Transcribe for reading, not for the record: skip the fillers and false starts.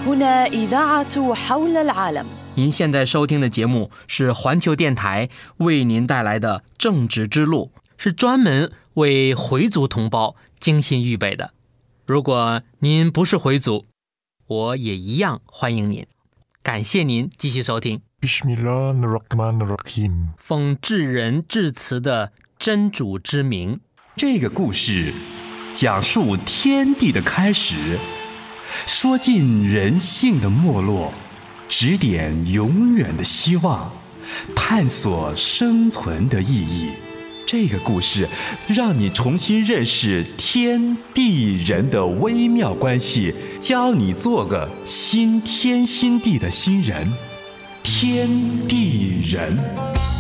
هنا إذاعة حول العالم。 您现在收听的节目是环球电台为您带来的正直之路，是专门为回族同胞精心预备的。如果您不是回族，我也一样欢迎您。感谢您继续收听。奉至仁至慈的真主之名。 这个故事讲述天地的开始，说尽人性的没落，指点永远的希望，探索生存的意义。这个故事让你重新认识天地人的微妙关系，教你做个新天新地的新人。天地人。